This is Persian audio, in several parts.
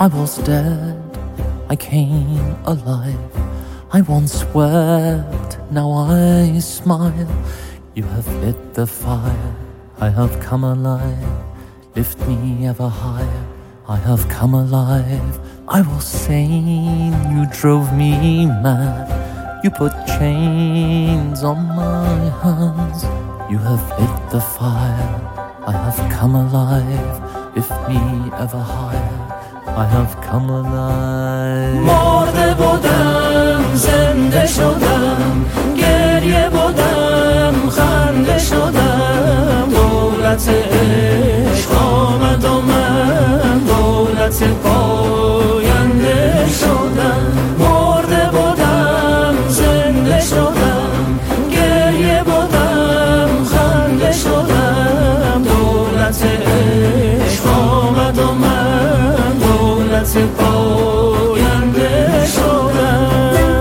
I was dead, I came alive. I once wept, now I smile. You have lit the fire, I have come alive. Lift me ever higher, I have come alive. I was sane, you drove me mad. You put chains on my hands. You have lit the fire, I have come alive. Lift me ever higher, I have come alive. مرده بودم زنده شدم، گریه بودم خنده شدم. دولت عشق آمد و من دولت پاینده شدم. مرده بودم زنده شدم، گریه بودم خنده شدم. دولت عشق آمد و من دولت پاینده شدم.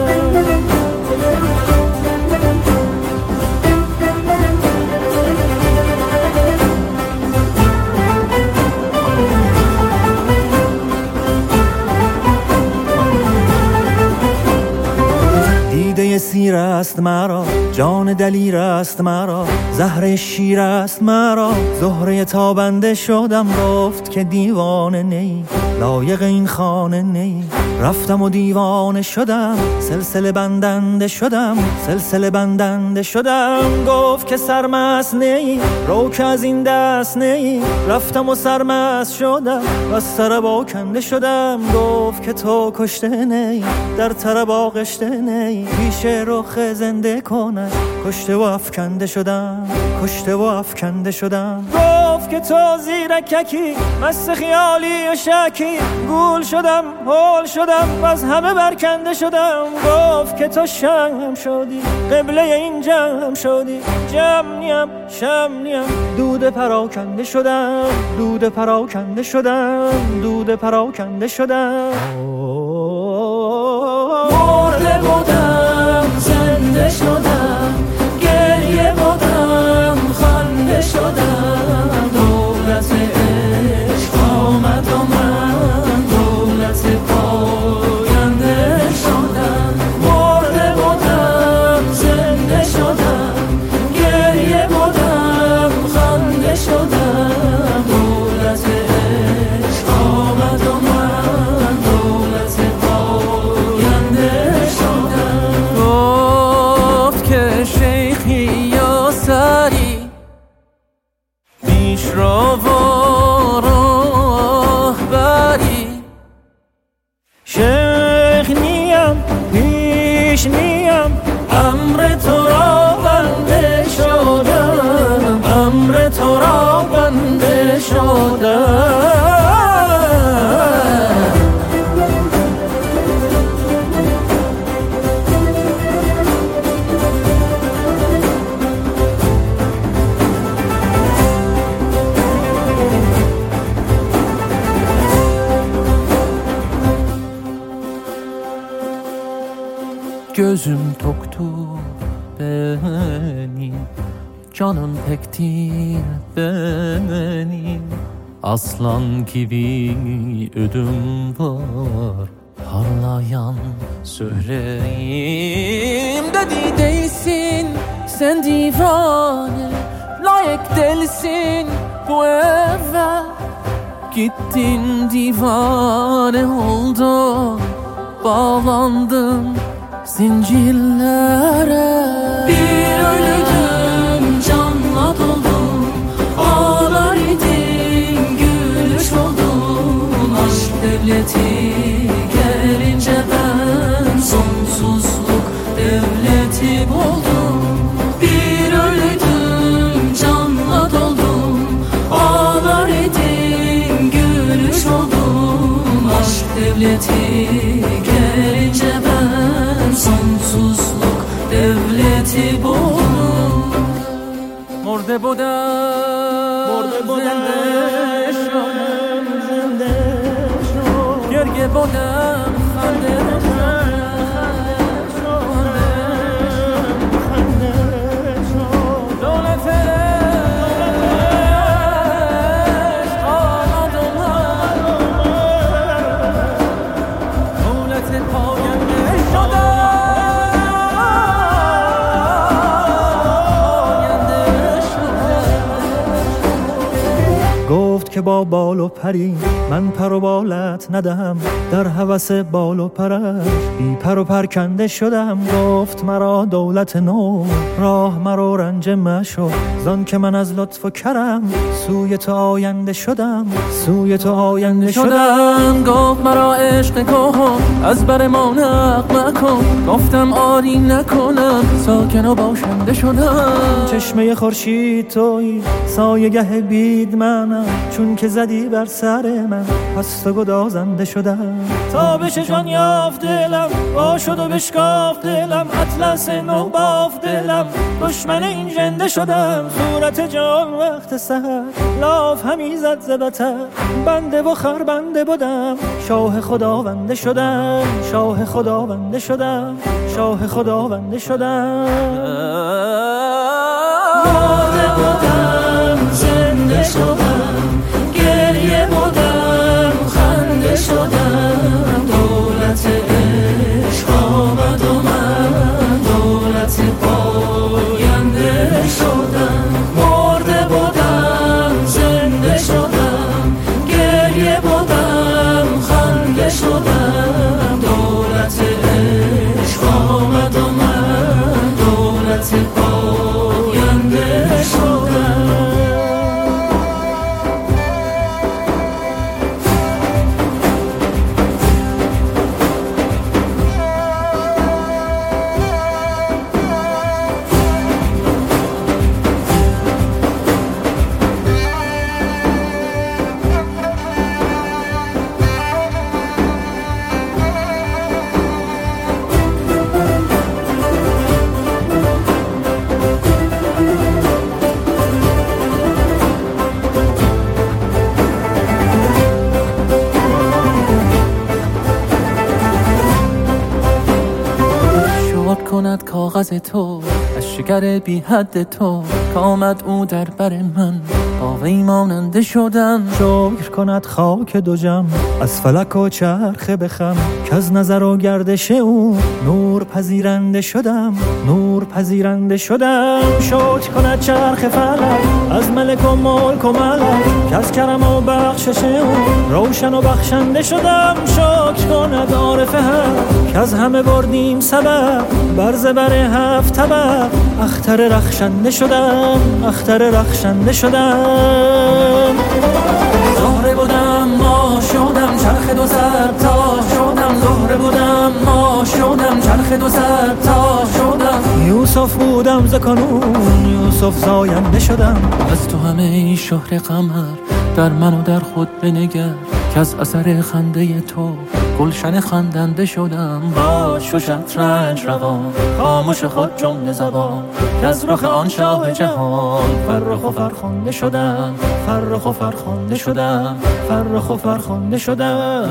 دیده سیر است مرا، جان دلیر است مرا، زهره شیر است مرا. زهره تابنده شدم، گفت که دیوانه نی، لایق این خانه نی. رفتم و دیوانه شدم، سلسله بندنده شدم، سلسله بندنده شدم. گفت که سرمست نی، رو که از این دست نی. رفتم و سرمست شدم و از طرب آکنده شدم. گفت که تو کشته نی، در طرب آغشته نی. پیش رخ زنده کنه، کشته و افکنده شدم، کشته و افکنده شدم. گفت که تو زیرککی، مست خیالی و شکی. گول شدم، هول شدم و از همه برکنده شدم. گفت که تو شم شدی، قبله این جمع شدی. جمع نیم، شم نیم، دود پراکنده شدم، دود پراکنده شدم، دود پراکنده شدم. مرده بودم زنده شدم، گریه بودم خنده شدم. دولت عشق آمد و من دولت پاینده شدم. مرده بودم زنده شدم، گریه بودم خنده شدم. دولت عشق آمد و من دولت پاینده شدم. گفت که شیخی یا سری، پیش را و راهبری. شیخ نیم، پیش نیم، امر تو را بنده شدم، امر تو را بنده شدم. Gözüm toktur benim, canım pektir benim. Aslan gibi ödüm var, parlayan söyleyeyim. Dedi değilsin sen divane, layık değilsin bu eve. Gittin divane oldun, bağlandın zincirlere. Bir ölüdüm canla doldum, ağlar idim gülüş oldum. Aşk devleti gelince ben sonsuzluk devleti buldum. Bir ölüdüm canla doldum, ağlar idim gülüş oldum. Aşk devleti gelince ben sonsuzluk devleti buldum. مرده بودم زنده شدم، زنده شدم. گریه بودم خنده که با بال و پری من پر و بالت ندهم، در هوس بال و پرش بی پر و پرکنده شدم. گفت مرا دولت نو راه مرا رنج مشو، زان که من از لطف و کرم سوی تو آینده شدم، سوی تو آینده شدم. گفت مرا عشق کن از بر ما نق مکن، گفتم آری نکنم ساکن و باشنده شدم. چشمه خورشید تویی سایه گه بید منم، چون که زدی بر سر من پس تو گدازنده شدم. تابش جان یافت دلم وا شد و بشکافت دلم، اطلس نو بافت دلم دشمن این ژنده شدم. صورت جان وقت سحر لاف همی زد ز بتر، بنده و خربنده بودم شاه خداونده شدم، شاه خداونده شدم، شاه خداونده شدم. مرده بودم زنده شدم، گریه بودم خنده شدم. دولت عشق آمد و من دولت پاینده شدم. مرده بودم زنده شدم، گریه بودم خنده شدم. دولت عشق آمد و من دولت پاینده شدم. کند کاغذ تو از شکر بی حد تو، که آمد او در بر من با وی ماننده شدم. شکر کند خاک دو جم از فلک و چرخه بخم، که از نظر و گردش او نور پذیرنده شدم، نور پذیرنده شدم. شکر کند چرخ فلک از ملک و ملک و ملک، که از کرم و بخشش او روشن و بخشنده شدم. شکر کند عارف حق که از همه بردیم سبب، بر زبر هفت طبق اختر رخشنده شدم، اختر رخشنده شدم. زهره بودم ما شدم چرخ دو صد تا شدم. زهره بودم ما شدم چرخ دو صد تا شدم. یوسف بودم ز کنون یوسف زاینده شدم. از تو همه شهر قمر در من و در خود بنگر، که از اثر خنده تو گلشن خندنده شدم. باش و شطرنج روان خاموش خود جمله زبان، که از رخ آن شاه جهان فرخ و فرخنده شدم، فرخ و فرخنده شدم، فرخ و فرخنده شدم.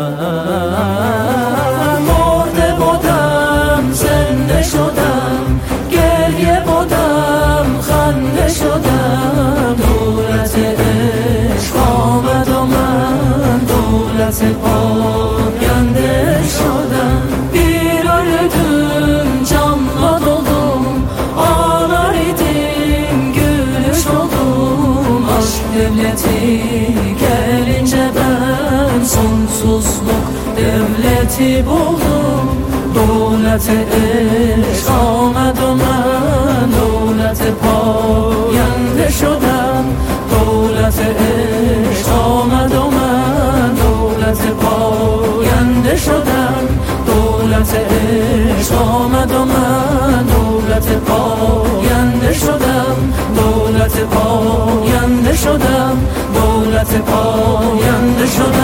مرده بودم زنده شدم، گریه بودم خنده شدم. دولت عشق آمد و من دولت پاینده شدم. Biröldüm canla doldum, ağlardım gülüş oldum. Aşk devleti gelince ben sonsuzluk devleti buldum. Dövlete eşk آمد و من دولت پاینده شدم. دولت عشق آمد و من دولت پاینده شدم. دولت عشق آمد و من دولت پاینده شدم. دولت پاینده شدم. دولت پاینده شدم.